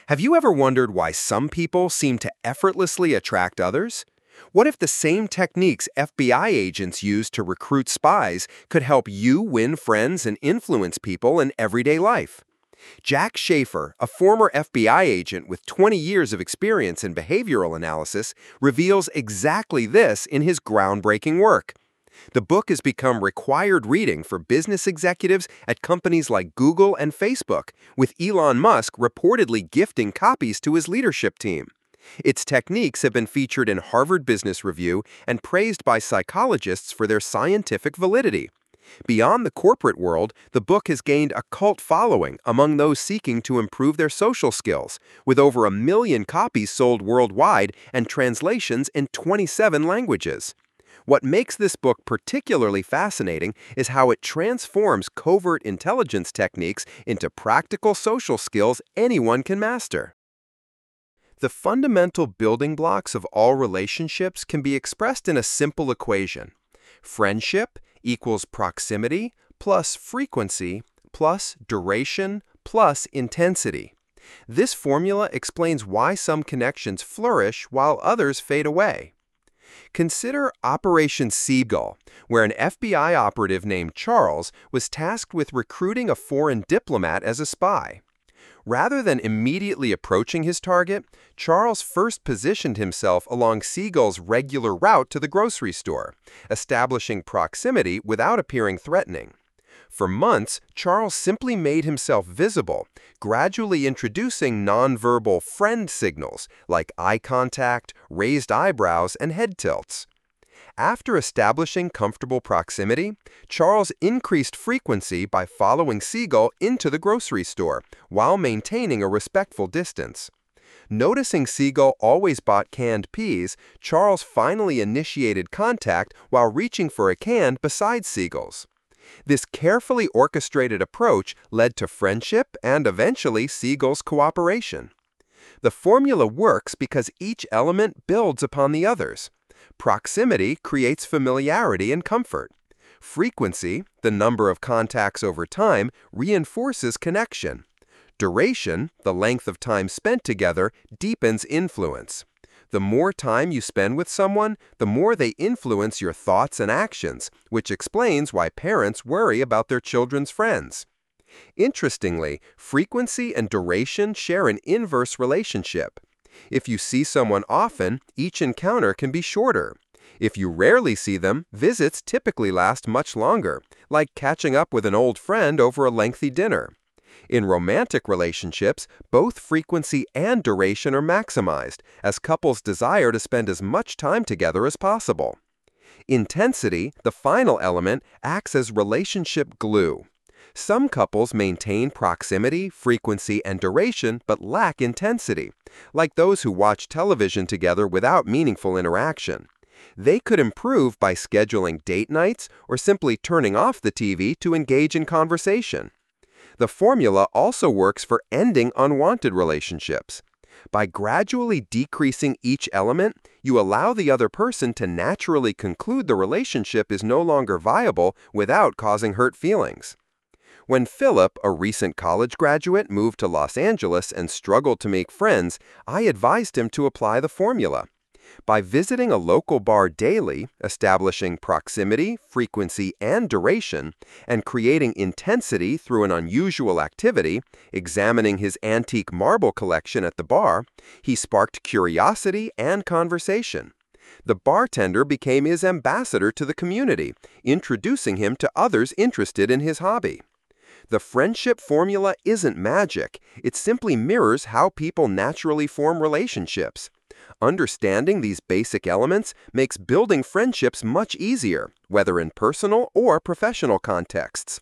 Have you ever wondered why some people seem to effortlessly attract others? What if the same techniques FBI agents use to recruit spies could help you win friends and influence people in everyday life? Jack Schaefer, a former FBI agent with 20 years of experience in behavioral analysis, reveals exactly this in his groundbreaking work. The book has become required reading for business executives at companies like Google and Facebook, with Elon Musk reportedly gifting copies to his leadership team. Its techniques have been featured in Harvard Business Review and praised by psychologists for their scientific validity. Beyond the corporate world, the book has gained a cult following among those seeking to improve their social skills, with over 1 million copies sold worldwide and translations in 27 languages. What makes this book particularly fascinating is how it transforms covert intelligence techniques into practical social skills anyone can master. The fundamental building blocks of all relationships can be expressed in a simple equation. Friendship equals proximity plus frequency plus duration plus intensity. This formula explains why some connections flourish while others fade away. Consider Operation Seagull, where an FBI operative named Charles was tasked with recruiting a foreign diplomat as a spy. Rather than immediately approaching his target, Charles first positioned himself along Seagull's regular route to the grocery store, establishing proximity without appearing threatening. For months, Charles simply made himself visible, gradually introducing nonverbal friend signals like eye contact, raised eyebrows, and head tilts. After establishing comfortable proximity, Charles increased frequency by following Seagull into the grocery store while maintaining a respectful distance. Noticing Seagull always bought canned peas, Charles finally initiated contact while reaching for a can beside Seagull's. This carefully orchestrated approach led to friendship and eventually Seagull's cooperation. The formula works because each element builds upon the others. Proximity creates familiarity and comfort. Frequency, the number of contacts over time, reinforces connection. Duration, the length of time spent together, deepens influence. The more time you spend with someone, the more they influence your thoughts and actions, which explains why parents worry about their children's friends. Interestingly, frequency and duration share an inverse relationship. If you see someone often, each encounter can be shorter. If you rarely see them, visits typically last much longer, like catching up with an old friend over a lengthy dinner. In romantic relationships, both frequency and duration are maximized, as couples desire to spend as much time together as possible. Intensity, the final element, acts as relationship glue. Some couples maintain proximity, frequency, and duration but lack intensity, like those who watch television together without meaningful interaction. They could improve by scheduling date nights or simply turning off the TV to engage in conversation. The formula also works for ending unwanted relationships. By gradually decreasing each element, you allow the other person to naturally conclude the relationship is no longer viable without causing hurt feelings. When Philip, a recent college graduate, moved to Los Angeles and struggled to make friends, I advised him to apply the formula. By visiting a local bar daily, establishing proximity, frequency, and duration, and creating intensity through an unusual activity, examining his antique marble collection at the bar, he sparked curiosity and conversation. The bartender became his ambassador to the community, introducing him to others interested in his hobby. The friendship formula isn't magic, it simply mirrors how people naturally form relationships. Understanding these basic elements makes building friendships much easier, whether in personal or professional contexts.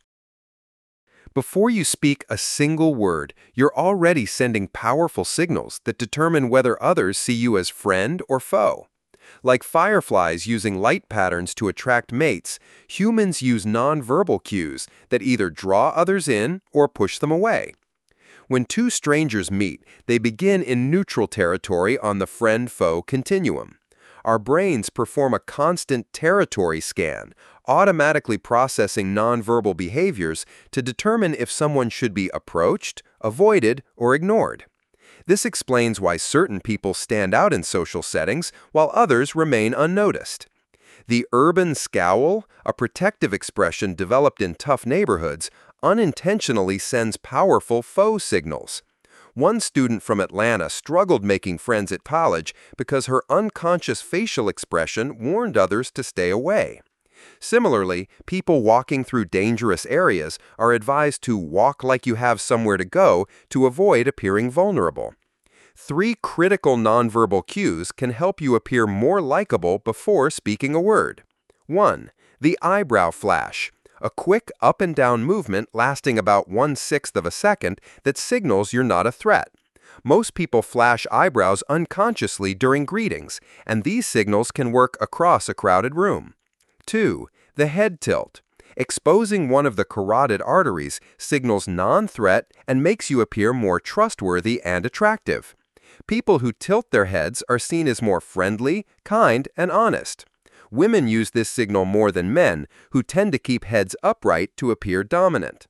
Before you speak a single word, you're already sending powerful signals that determine whether others see you as friend or foe. Like fireflies using light patterns to attract mates, humans use nonverbal cues that either draw others in or push them away. When two strangers meet, they begin in neutral territory on the friend-foe continuum. Our brains perform a constant territory scan, automatically processing nonverbal behaviors to determine if someone should be approached, avoided, or ignored. This explains why certain people stand out in social settings while others remain unnoticed. The urban scowl, a protective expression developed in tough neighborhoods, unintentionally sends powerful faux signals. One student from Atlanta struggled making friends at college because her unconscious facial expression warned others to stay away. Similarly, people walking through dangerous areas are advised to walk like you have somewhere to go to avoid appearing vulnerable. 3 critical nonverbal cues can help you appear more likable before speaking a word. 1. The eyebrow flash, a quick up and down movement lasting about 1/6 of a second that signals you're not a threat. Most people flash eyebrows unconsciously during greetings, and these signals can work across a crowded room. 2. The head tilt. Exposing one of the carotid arteries signals non-threat and makes you appear more trustworthy and attractive. People who tilt their heads are seen as more friendly, kind, and honest. Women use this signal more than men, who tend to keep heads upright to appear dominant.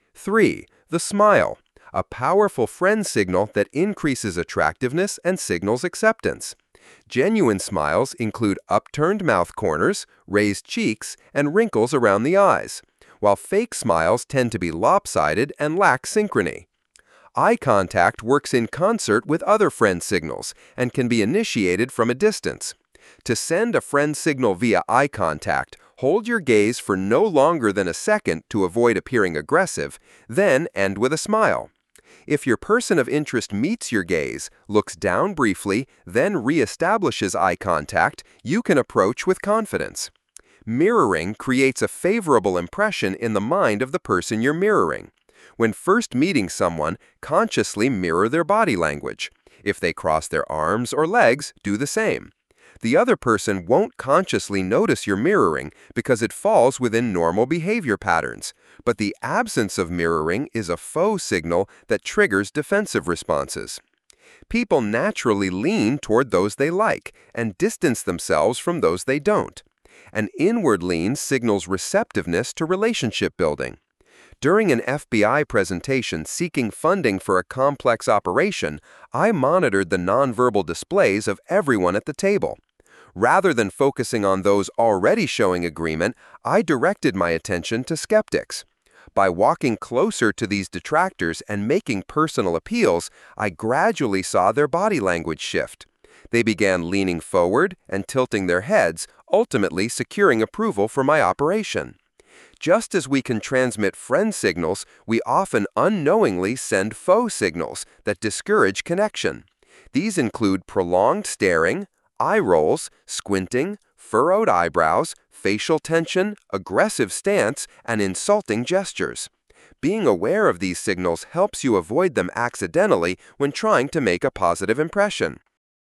3. The smile. A powerful friend signal that increases attractiveness and signals acceptance. Genuine smiles include upturned mouth corners, raised cheeks, and wrinkles around the eyes, while fake smiles tend to be lopsided and lack synchrony. Eye contact works in concert with other friend signals and can be initiated from a distance. To send a friend signal via eye contact, hold your gaze for no longer than a second to avoid appearing aggressive, then end with a smile. If your person of interest meets your gaze, looks down briefly, then reestablishes eye contact, you can approach with confidence. Mirroring creates a favorable impression in the mind of the person you're mirroring. When first meeting someone, consciously mirror their body language. If they cross their arms or legs, do the same. The other person won't consciously notice your mirroring because it falls within normal behavior patterns, but the absence of mirroring is a faux signal that triggers defensive responses. People naturally lean toward those they like and distance themselves from those they don't. An inward lean signals receptiveness to relationship building. During an FBI presentation seeking funding for a complex operation, I monitored the nonverbal displays of everyone at the table. Rather than focusing on those already showing agreement, I directed my attention to skeptics. By walking closer to these detractors and making personal appeals, I gradually saw their body language shift. They began leaning forward and tilting their heads, ultimately securing approval for my operation. Just as we can transmit friend signals, we often unknowingly send faux signals that discourage connection. These include prolonged staring, eye rolls, squinting, furrowed eyebrows, facial tension, aggressive stance, and insulting gestures. Being aware of these signals helps you avoid them accidentally when trying to make a positive impression.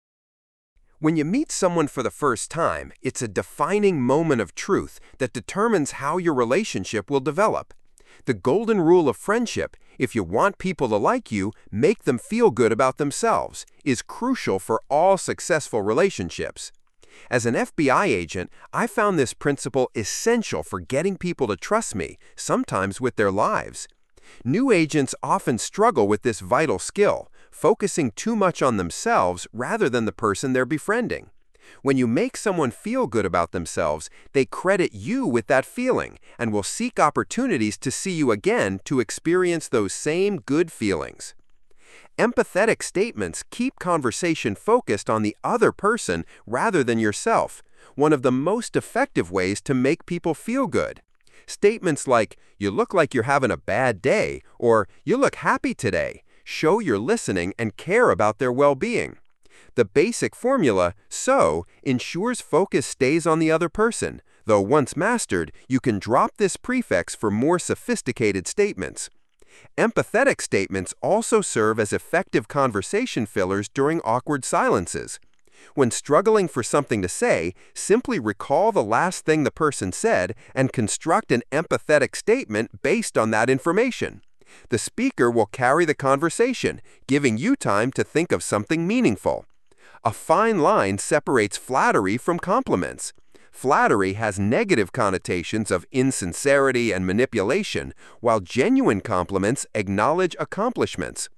When you meet someone for the first time, it's a defining moment of truth that determines how your relationship will develop. The golden rule of friendship, if you want people to like you, make them feel good about themselves, is crucial for all successful relationships. As an FBI agent, I found this principle essential for getting people to trust me, sometimes with their lives. New agents often struggle with this vital skill, focusing too much on themselves rather than the person they're befriending. When you make someone feel good about themselves, they credit you with that feeling and will seek opportunities to see you again to experience those same good feelings. Empathetic statements keep conversation focused on the other person rather than yourself, one of the most effective ways to make people feel good. Statements like, "You look like you're having a bad day," or "You look happy today," show you're listening and care about their well-being. The basic formula, "so," ensures focus stays on the other person, though once mastered, you can drop this prefix for more sophisticated statements. Empathetic statements also serve as effective conversation fillers during awkward silences. When struggling for something to say, simply recall the last thing the person said and construct an empathetic statement based on that information. The speaker will carry the conversation, giving you time to think of something meaningful. A fine line separates flattery from compliments. Flattery has negative connotations of insincerity and manipulation, while genuine compliments acknowledge accomplishments.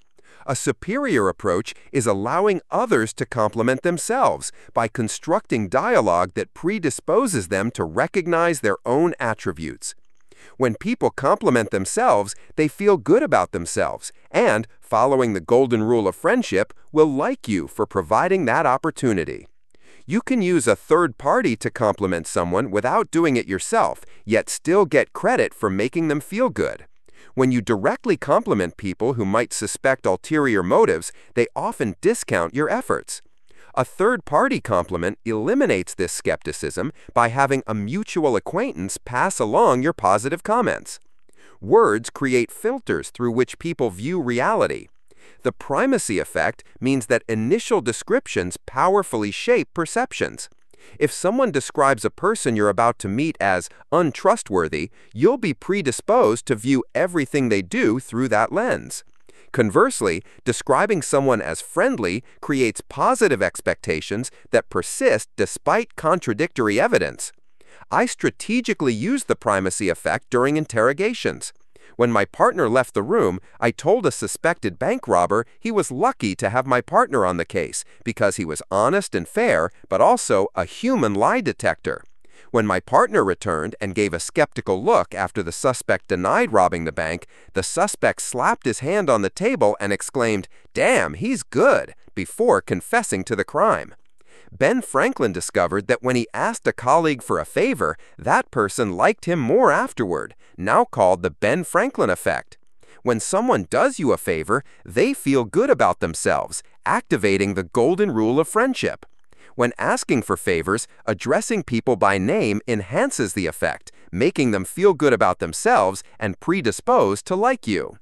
A superior approach is allowing others to compliment themselves by constructing dialogue that predisposes them to recognize their own attributes. When people compliment themselves, they feel good about themselves and, following the golden rule of friendship, will like you for providing that opportunity. You can use a third party to compliment someone without doing it yourself, yet still get credit for making them feel good. When you directly compliment people who might suspect ulterior motives, they often discount your efforts. A third-party compliment eliminates this skepticism by having a mutual acquaintance pass along your positive comments. Words create filters through which people view reality. The primacy effect means that initial descriptions powerfully shape perceptions. If someone describes a person you're about to meet as untrustworthy, you'll be predisposed to view everything they do through that lens. Conversely, describing someone as friendly creates positive expectations that persist despite contradictory evidence. I strategically used the primacy effect during interrogations. When my partner left the room, I told a suspected bank robber he was lucky to have my partner on the case because he was honest and fair, but also a human lie detector. When my partner returned and gave a skeptical look after the suspect denied robbing the bank, the suspect slapped his hand on the table and exclaimed, "Damn, he's good," before confessing to the crime. Ben Franklin discovered that when he asked a colleague for a favor, that person liked him more afterward, now called the Ben Franklin effect. When someone does you a favor, they feel good about themselves, activating the golden rule of friendship. When asking for favors, addressing people by name enhances the effect, making them feel good about themselves and predisposed to like you.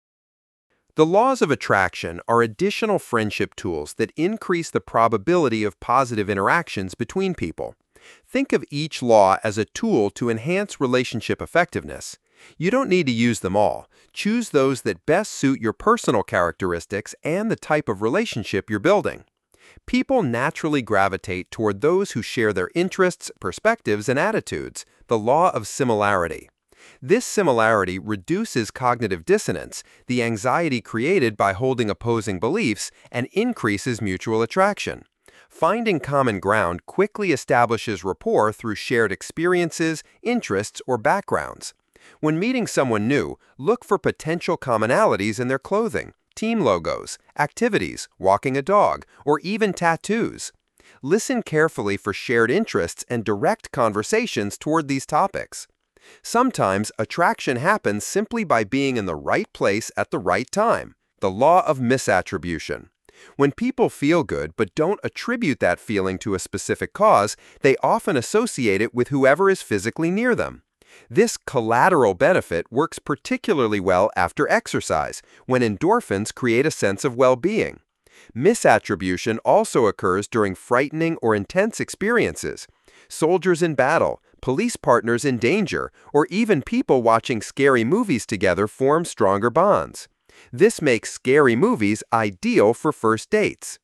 The laws of attraction are additional friendship tools that increase the probability of positive interactions between people. Think of each law as a tool to enhance relationship effectiveness. You don't need to use them all. Choose those that best suit your personal characteristics and the type of relationship you're building. People naturally gravitate toward those who share their interests, perspectives, and attitudes, the law of similarity. This similarity reduces cognitive dissonance, the anxiety created by holding opposing beliefs, and increases mutual attraction. Finding common ground quickly establishes rapport through shared experiences, interests, or backgrounds. When meeting someone new, look for potential commonalities in their clothing, team logos, activities, walking a dog, or even tattoos. Listen carefully for shared interests and direct conversations toward these topics. Sometimes attraction happens simply by being in the right place at the right time, the law of misattribution. When people feel good but don't attribute that feeling to a specific cause, they often associate it with whoever is physically near them. This collateral benefit works particularly well after exercise, when endorphins create a sense of well-being. Misattribution also occurs during frightening or intense experiences. Soldiers in battle, police partners in danger, or even people watching scary movies together form stronger bonds. This makes scary movies ideal for first dates.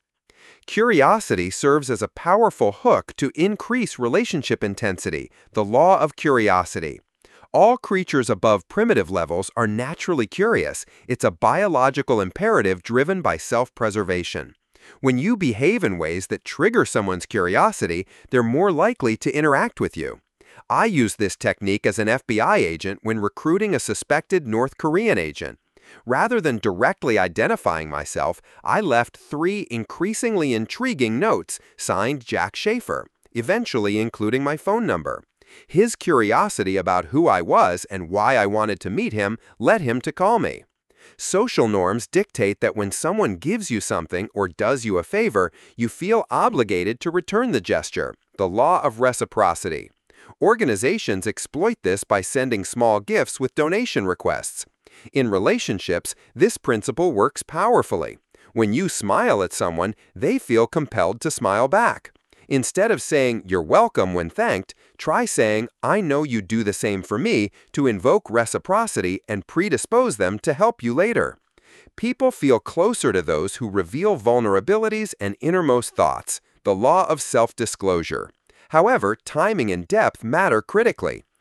Curiosity serves as a powerful hook to increase relationship intensity, the law of curiosity. All creatures above primitive levels are naturally curious. It's a biological imperative driven by self-preservation. When you behave in ways that trigger someone's curiosity, they're more likely to interact with you. I used this technique as an FBI agent when recruiting a suspected North Korean agent. Rather than directly identifying myself, I left 3 increasingly intriguing notes signed Jack Schaefer, eventually including my phone number. His curiosity about who I was and why I wanted to meet him led him to call me. Social norms dictate that when someone gives you something or does you a favor, you feel obligated to return the gesture, the law of reciprocity. Organizations exploit this by sending small gifts with donation requests. In relationships, this principle works powerfully. When you smile at someone, they feel compelled to smile back. Instead of saying, "You're welcome" when thanked, try saying, "I know you do the same for me," to invoke reciprocity and predispose them to help you later. People feel closer to those who reveal vulnerabilities and innermost thoughts, the law of self-disclosure. However, timing and depth matter critically.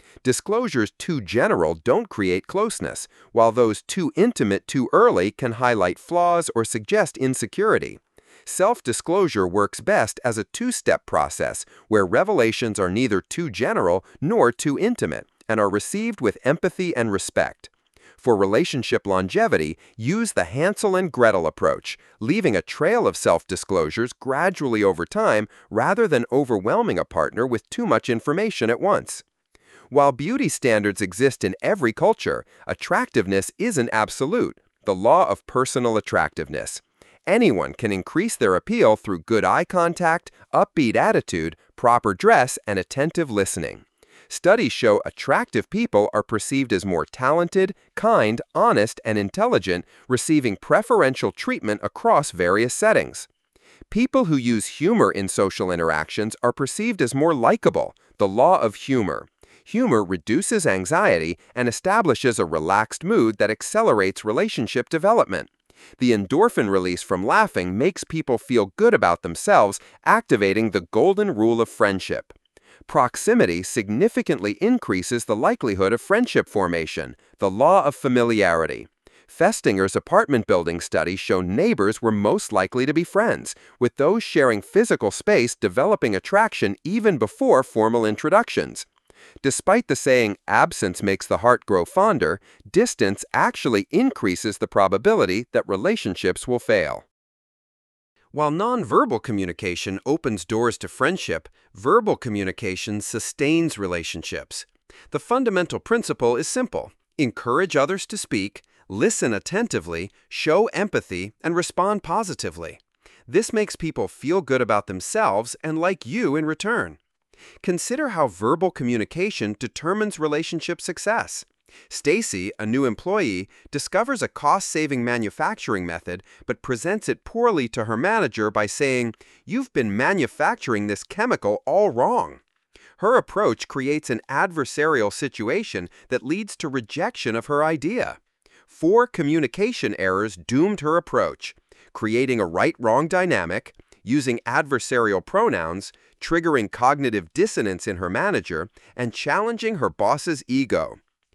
Disclosures too general don't create closeness, while those too intimate too early can highlight flaws or suggest insecurity. Self-disclosure works best as a two-step process where revelations are neither too general nor too intimate and are received with empathy and respect. For relationship longevity, use the Hansel and Gretel approach, leaving a trail of self-disclosures gradually over time rather than overwhelming a partner with too much information at once. While beauty standards exist in every culture, attractiveness isn't absolute, the law of personal attractiveness. Anyone can increase their appeal through good eye contact, upbeat attitude, proper dress, and attentive listening. Studies show attractive people are perceived as more talented, kind, honest, and intelligent, receiving preferential treatment across various settings. People who use humor in social interactions are perceived as more likable, the law of humor. Humor reduces anxiety and establishes a relaxed mood that accelerates relationship development. The endorphin release from laughing makes people feel good about themselves, activating the golden rule of friendship. Proximity significantly increases the likelihood of friendship formation, the law of familiarity. Festinger's apartment building study showed neighbors were most likely to be friends, with those sharing physical space developing attraction even before formal introductions. Despite the saying, absence makes the heart grow fonder, distance actually increases the probability that relationships will fail. While nonverbal communication opens doors to friendship, verbal communication sustains relationships. The fundamental principle is simple: encourage others to speak, listen attentively, show empathy, and respond positively. This makes people feel good about themselves and like you in return. Consider how verbal communication determines relationship success. Stacy, a new employee, discovers a cost-saving manufacturing method but presents it poorly to her manager by saying, "You've been manufacturing this chemical all wrong." Her approach creates an adversarial situation that leads to rejection of her idea. 4 communication errors doomed her approach: creating a right-wrong dynamic, using adversarial pronouns, triggering cognitive dissonance in her manager, and challenging her boss's ego.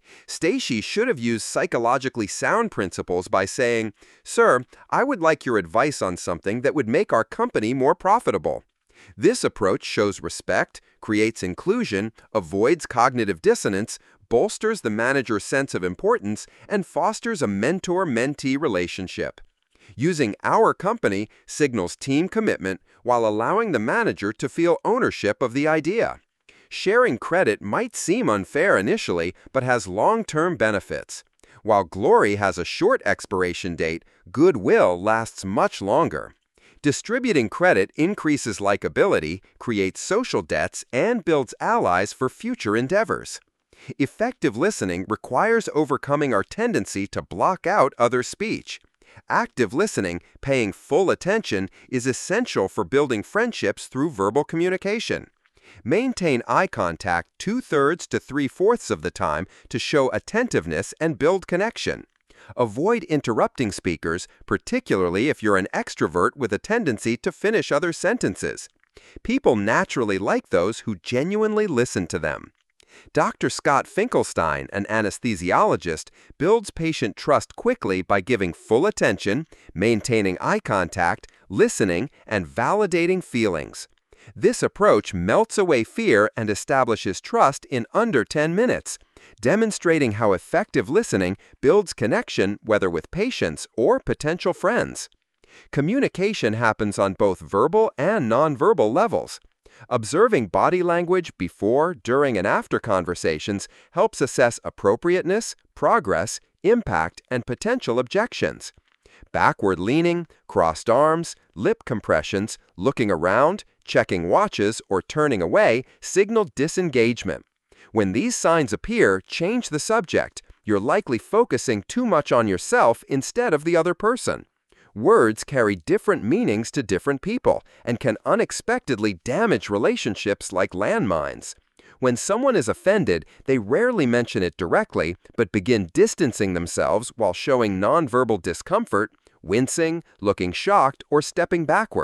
Stacy should have used psychologically sound principles by saying, "Sir, I would like your advice on something that would make our company more profitable." This approach shows respect, creates inclusion, avoids cognitive dissonance, bolsters the manager's sense of importance, and fosters a mentor-mentee relationship. Using "our company" signals team commitment while allowing the manager to feel ownership of the idea. Sharing credit might seem unfair initially, but has long-term benefits. While glory has a short expiration date, goodwill lasts much longer. Distributing credit increases likability, creates social debts, and builds allies for future endeavors. Effective listening requires overcoming our tendency to block out other speech. Active listening, paying full attention, is essential for building friendships through verbal communication. Maintain eye contact 2/3 to 3/4 of the time to show attentiveness and build connection. Avoid interrupting speakers, particularly if you're an extrovert with a tendency to finish other sentences. People naturally like those who genuinely listen to them. Dr. Scott Finkelstein, an anesthesiologist, builds patient trust quickly by giving full attention, maintaining eye contact, listening, and validating feelings. This approach melts away fear and establishes trust in under 10 minutes, demonstrating how effective listening builds connection whether with patients or potential friends. Communication happens on both verbal and nonverbal levels. Observing body language before, during, and after conversations helps assess appropriateness, progress, impact, and potential objections. Backward leaning, crossed arms, lip compressions, looking around, checking watches, or turning away signal disengagement. When these signs appear, change the subject. You're likely focusing too much on yourself instead of the other person. Words carry different meanings to different people and can unexpectedly damage relationships like landmines. When someone is offended, they rarely mention it directly, but begin distancing themselves while showing nonverbal discomfort, wincing, looking shocked, or stepping backward.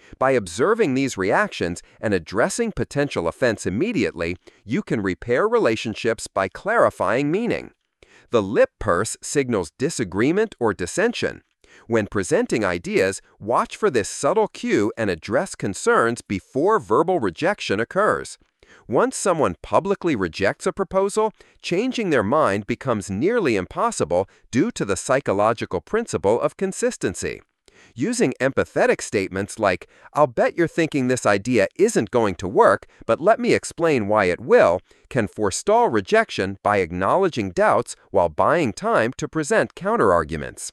By observing these reactions and addressing potential offense immediately, you can repair relationships by clarifying meaning. The lip purse signals disagreement or dissension. When presenting ideas, watch for this subtle cue and address concerns before verbal rejection occurs. Once someone publicly rejects a proposal, changing their mind becomes nearly impossible due to the psychological principle of consistency. Using empathetic statements like, "I'll bet you're thinking this idea isn't going to work, but let me explain why it will," can forestall rejection by acknowledging doubts while buying time to present counterarguments.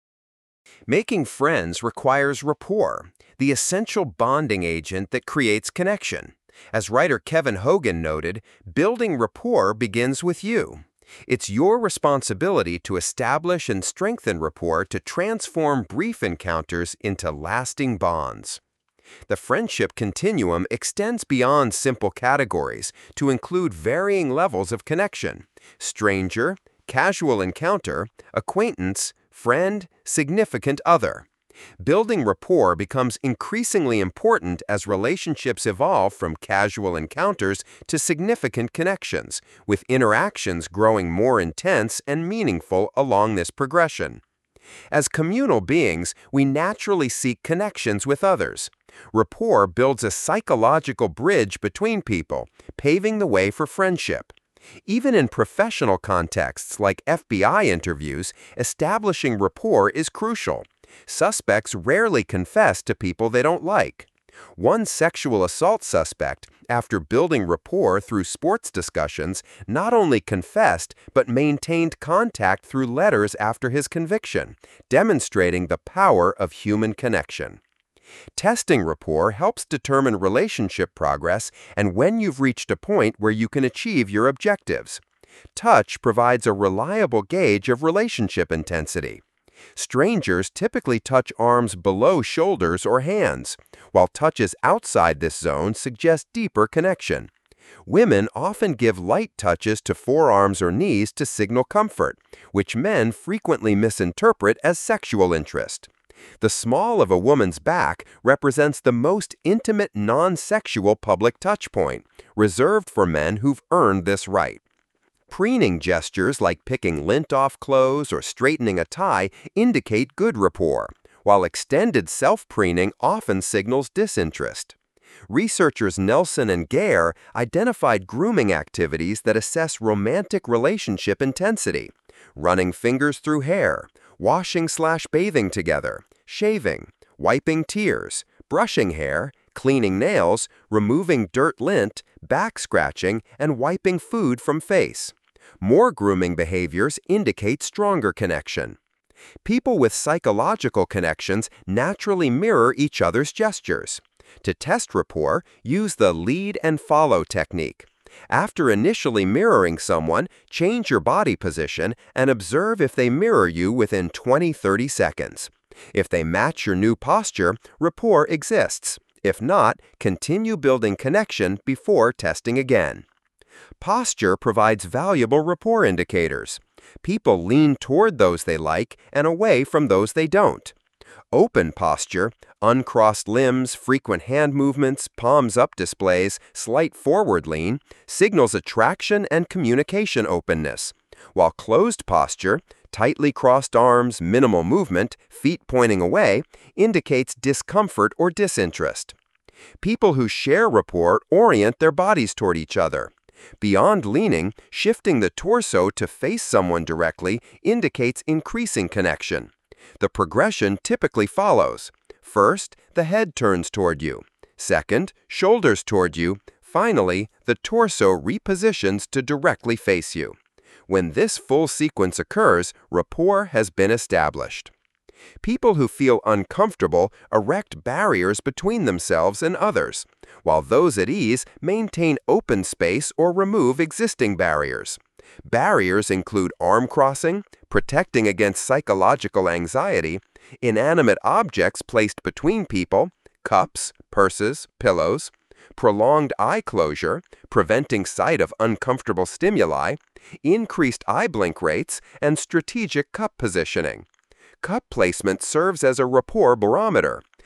Making friends requires rapport, the essential bonding agent that creates connection. As writer Kevin Hogan noted, building rapport begins with you. It's your responsibility to establish and strengthen rapport to transform brief encounters into lasting bonds. The friendship continuum extends beyond simple categories to include varying levels of connection: stranger, casual encounter, acquaintance, friend, significant other. Building rapport becomes increasingly important as relationships evolve from casual encounters to significant connections, with interactions growing more intense and meaningful along this progression. As communal beings, we naturally seek connections with others. Rapport builds a psychological bridge between people, paving the way for friendship. Even in professional contexts like FBI interviews, establishing rapport is crucial. Suspects rarely confess to people they don't like. One sexual assault suspect, after building rapport through sports discussions, not only confessed but maintained contact through letters after his conviction, demonstrating the power of human connection. Testing rapport helps determine relationship progress and when you've reached a point where you can achieve your objectives. Touch provides a reliable gauge of relationship intensity. Strangers typically touch arms below shoulders or hands, while touches outside this zone suggest deeper connection. Women often give light touches to forearms or knees to signal comfort, which men frequently misinterpret as sexual interest. The small of a woman's back represents the most intimate non-sexual public touchpoint, reserved for men who've earned this right. Preening gestures like picking lint off clothes or straightening a tie indicate good rapport, while extended self-preening often signals disinterest. Researchers Nelson and Gare identified grooming activities that assess romantic relationship intensity: running fingers through hair, washing/bathing together, shaving, wiping tears, brushing hair, cleaning nails, removing dirt lint, back scratching, and wiping food from face. More grooming behaviors indicate stronger connection. People with psychological connections naturally mirror each other's gestures. To test rapport, use the lead and follow technique. After initially mirroring someone, change your body position and observe if they mirror you within 20-30 seconds. If they match your new posture, rapport exists. If not, continue building connection before testing again. Posture provides valuable rapport indicators. People lean toward those they like and away from those they don't. Open posture, uncrossed limbs, frequent hand movements, palms up displays, slight forward lean, signals attraction and communication openness, while closed posture, tightly crossed arms, minimal movement, feet pointing away, indicates discomfort or disinterest. People who share rapport orient their bodies toward each other. Beyond leaning, shifting the torso to face someone directly indicates increasing connection. The progression typically follows. First, the head turns toward you. Second, shoulders toward you. Finally, the torso repositions to directly face you. When this full sequence occurs, rapport has been established. People who feel uncomfortable erect barriers between themselves and others, while those at ease maintain open space or remove existing barriers. Barriers include arm crossing, protecting against psychological anxiety, inanimate objects placed between people, cups, purses, pillows, prolonged eye closure, preventing sight of uncomfortable stimuli, increased eye blink rates, and strategic cup positioning. Cup placement serves as a rapport barometer.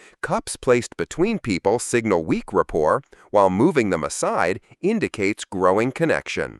Cups placed between people signal weak rapport, while moving them aside indicates growing connection.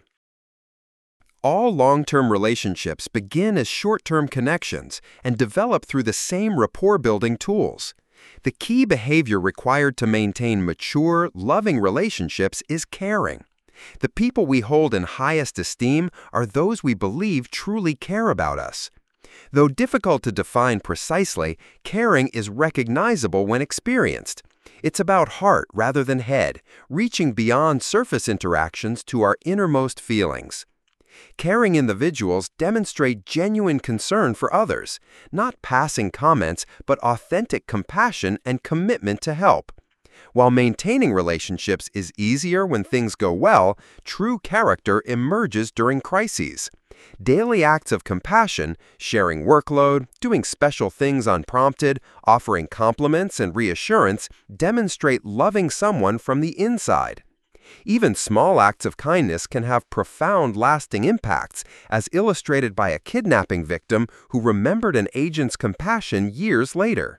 All long-term relationships begin as short-term connections and develop through the same rapport-building tools. The key behavior required to maintain mature, loving relationships is caring. The people we hold in highest esteem are those we believe truly care about us. Though difficult to define precisely, caring is recognizable when experienced. It's about heart rather than head, reaching beyond surface interactions to our innermost feelings. Caring individuals demonstrate genuine concern for others, not passing comments, but authentic compassion and commitment to help. While maintaining relationships is easier when things go well, true character emerges during crises. Daily acts of compassion, sharing workload, doing special things unprompted, offering compliments and reassurance, demonstrate loving someone from the inside. Even small acts of kindness can have profound, lasting impacts, as illustrated by a kidnapping victim who remembered an agent's compassion years later.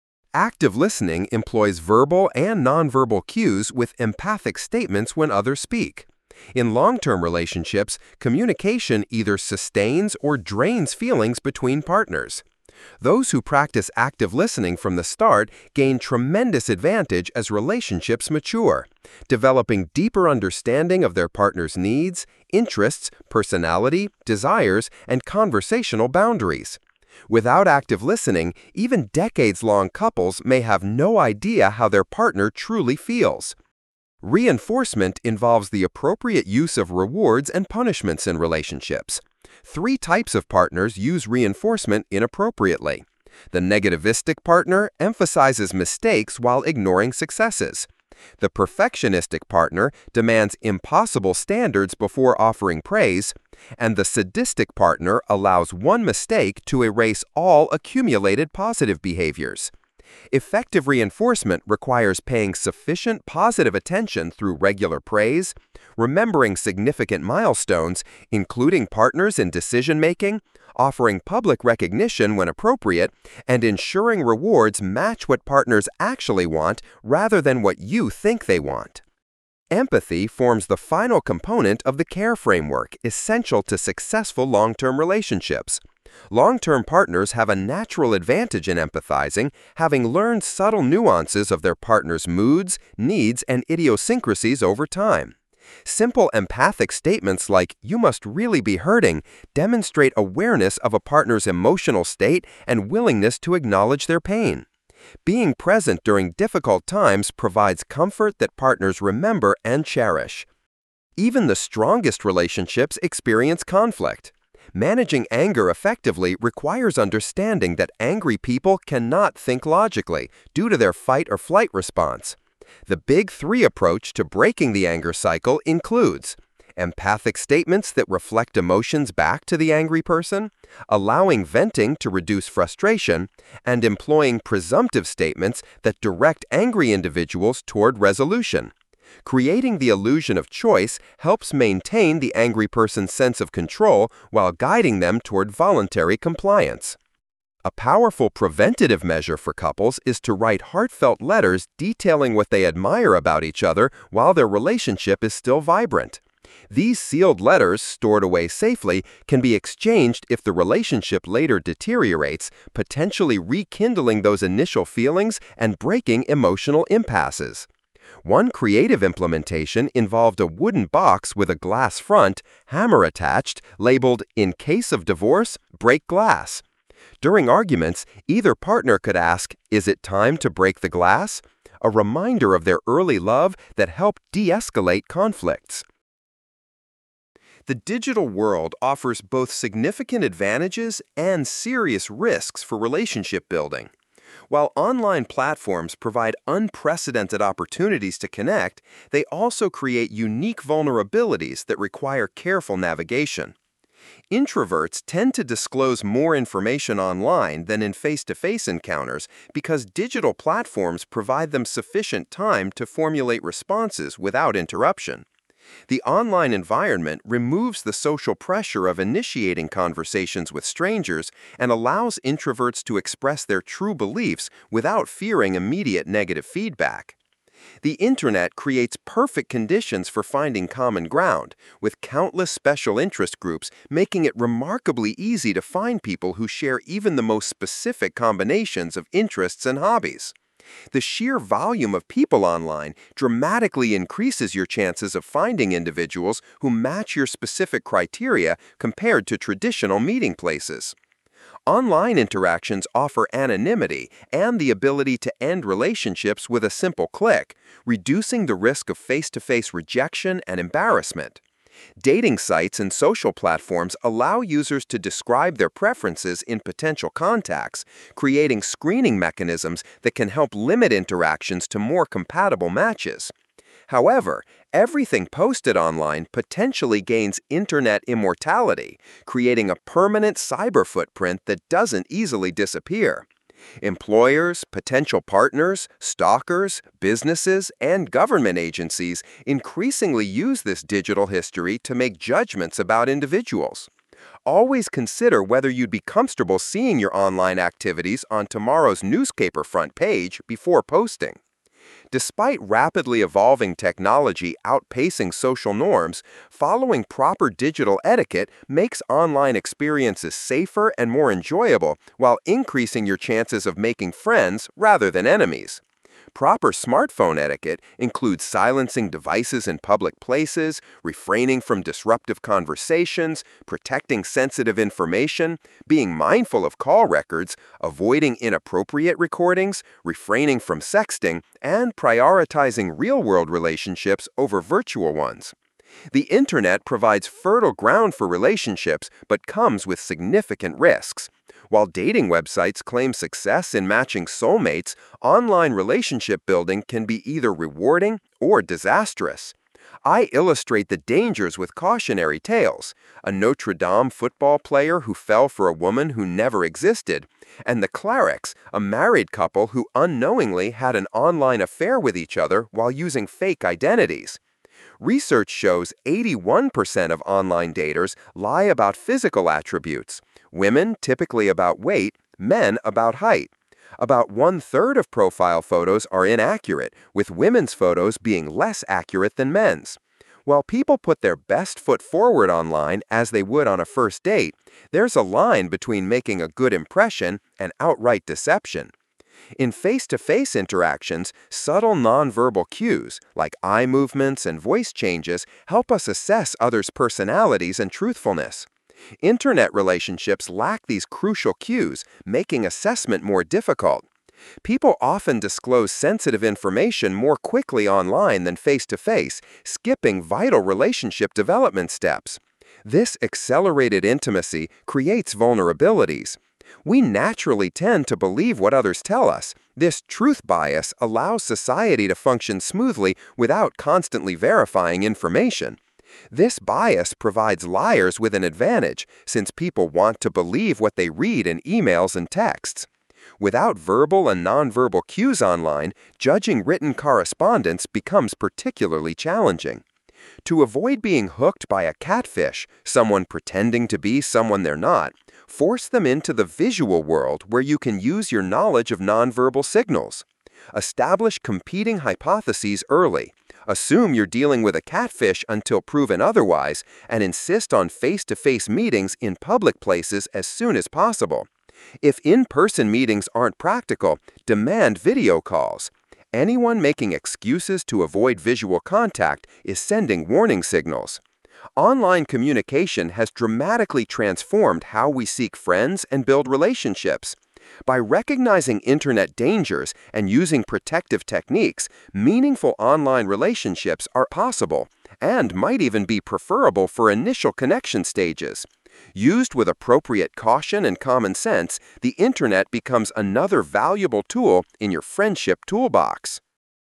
Active listening employs verbal and nonverbal cues with empathic statements when others speak. In long-term relationships, communication either sustains or drains feelings between partners. Those who practice active listening from the start gain tremendous advantage as relationships mature, developing deeper understanding of their partner's needs, interests, personality, desires, and conversational boundaries. Without active listening, even decades-long couples may have no idea how their partner truly feels. Reinforcement involves the appropriate use of rewards and punishments in relationships. 3 types of partners use reinforcement inappropriately. The negativistic partner emphasizes mistakes while ignoring successes. The perfectionistic partner demands impossible standards before offering praise, and the sadistic partner allows one mistake to erase all accumulated positive behaviors. Effective reinforcement requires paying sufficient positive attention through regular praise, remembering significant milestones, including partners in decision-making, offering public recognition when appropriate, and ensuring rewards match what partners actually want rather than what you think they want. Empathy forms the final component of the care framework essential to successful long-term relationships. Long-term partners have a natural advantage in empathizing, having learned subtle nuances of their partner's moods, needs, and idiosyncrasies over time. Simple empathic statements like, "You must really be hurting," demonstrate awareness of a partner's emotional state and willingness to acknowledge their pain. Being present during difficult times provides comfort that partners remember and cherish. Even the strongest relationships experience conflict. Managing anger effectively requires understanding that angry people cannot think logically due to their fight or flight response. The Big 3 approach to breaking the anger cycle includes empathic statements that reflect emotions back to the angry person, allowing venting to reduce frustration, and employing presumptive statements that direct angry individuals toward resolution. Creating the illusion of choice helps maintain the angry person's sense of control while guiding them toward voluntary compliance. A powerful preventative measure for couples is to write heartfelt letters detailing what they admire about each other while their relationship is still vibrant. These sealed letters, stored away safely, can be exchanged if the relationship later deteriorates, potentially rekindling those initial feelings and breaking emotional impasses. One creative implementation involved a wooden box with a glass front, hammer attached, labeled, "In case of divorce, break glass." During arguments, either partner could ask, "Is it time to break the glass?" a reminder of their early love that helped de-escalate conflicts. The digital world offers both significant advantages and serious risks for relationship building. While online platforms provide unprecedented opportunities to connect, they also create unique vulnerabilities that require careful navigation. Introverts tend to disclose more information online than in face-to-face encounters because digital platforms provide them sufficient time to formulate responses without interruption. The online environment removes the social pressure of initiating conversations with strangers and allows introverts to express their true beliefs without fearing immediate negative feedback. The internet creates perfect conditions for finding common ground, with countless special interest groups making it remarkably easy to find people who share even the most specific combinations of interests and hobbies. The sheer volume of people online dramatically increases your chances of finding individuals who match your specific criteria compared to traditional meeting places. Online interactions offer anonymity and the ability to end relationships with a simple click, reducing the risk of face-to-face rejection and embarrassment. Dating sites and social platforms allow users to describe their preferences in potential contacts, creating screening mechanisms that can help limit interactions to more compatible matches. However, everything posted online potentially gains internet immortality, creating a permanent cyber footprint that doesn't easily disappear. Employers, potential partners, stalkers, businesses, and government agencies increasingly use this digital history to make judgments about individuals. Always consider whether you'd be comfortable seeing your online activities on tomorrow's newspaper front page before posting. Despite rapidly evolving technology outpacing social norms, following proper digital etiquette makes online experiences safer and more enjoyable while increasing your chances of making friends rather than enemies. Proper smartphone etiquette includes silencing devices in public places, refraining from disruptive conversations, protecting sensitive information, being mindful of call records, avoiding inappropriate recordings, refraining from sexting, and prioritizing real-world relationships over virtual ones. The internet provides fertile ground for relationships but comes with significant risks. While dating websites claim success in matching soulmates, online relationship building can be either rewarding or disastrous. I illustrate the dangers with cautionary tales: a Notre Dame football player who fell for a woman who never existed, and the Clarks, a married couple who unknowingly had an online affair with each other while using fake identities. Research shows 81% of online daters lie about physical attributes. Women typically about weight, men about height. About 1/3 of profile photos are inaccurate, with women's photos being less accurate than men's. While people put their best foot forward online as they would on a first date, there's a line between making a good impression and outright deception. In face-to-face interactions, subtle nonverbal cues, like eye movements and voice changes, help us assess others' personalities and truthfulness. Internet relationships lack these crucial cues, making assessment more difficult. People often disclose sensitive information more quickly online than face-to-face, skipping vital relationship development steps. This accelerated intimacy creates vulnerabilities. We naturally tend to believe what others tell us. This truth bias allows society to function smoothly without constantly verifying information. This bias provides liars with an advantage, since people want to believe what they read in emails and texts. Without verbal and nonverbal cues online, judging written correspondence becomes particularly challenging. To avoid being hooked by a catfish, someone pretending to be someone they're not, force them into the visual world where you can use your knowledge of nonverbal signals. Establish competing hypotheses early. Assume you're dealing with a catfish until proven otherwise, and insist on face-to-face meetings in public places as soon as possible. If in-person meetings aren't practical, demand video calls. Anyone making excuses to avoid visual contact is sending warning signals. Online communication has dramatically transformed how we seek friends and build relationships. By recognizing internet dangers and using protective techniques, meaningful online relationships are possible and might even be preferable for initial connection stages. Used with appropriate caution and common sense, the internet becomes another valuable tool in your friendship toolbox.